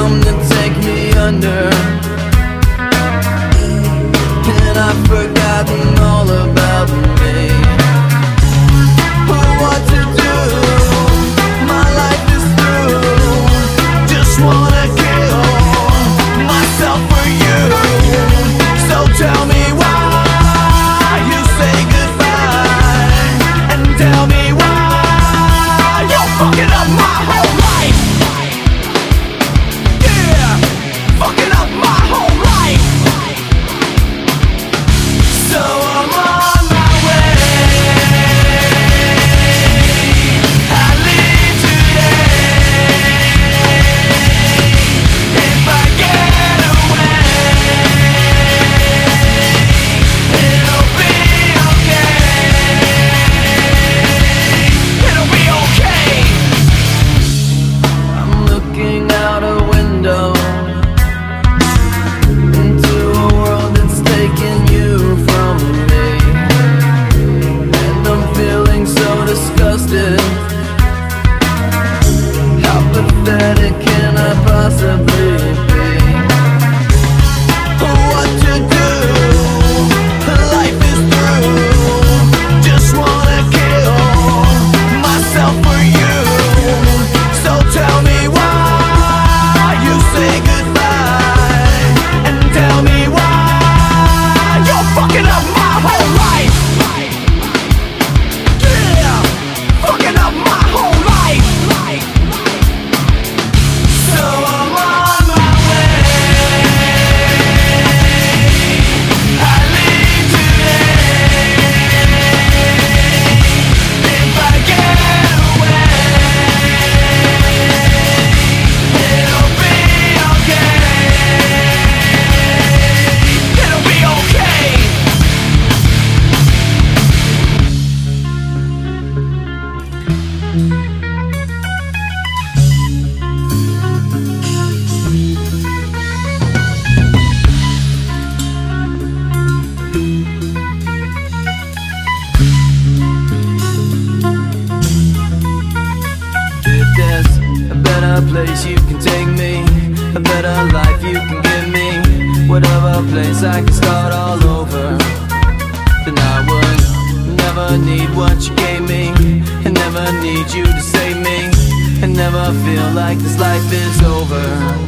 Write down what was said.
come to take me under, and I've forgotten all about me. What to do? My life is through. Just wanna kill myself for you. So tell me why you say goodbye, and tell me why you're fucking up my whole life. Yeah, fucking up my whole life. So I'm on my way. I leave today. If I get away, it'll be okay. It'll be okay. I'm looking out a window into a world that's taking you from me, and I'm feeling so disgusted. How pathetic can I possibly be? What to do? Life is through. Just wanna kill myself for you. So tell me why you say goodbye, and tell me why you're fucking up my whole life. Yeah, fucking up my whole life. So I'm on my way. I leave today. If I get away, it'll be okay. It'll be okay. If there's a better place you can take me, a better life you can give me, whatever place I can start all over, then I would never need what you gave me, and never need you to save me, and never feel like this life is over.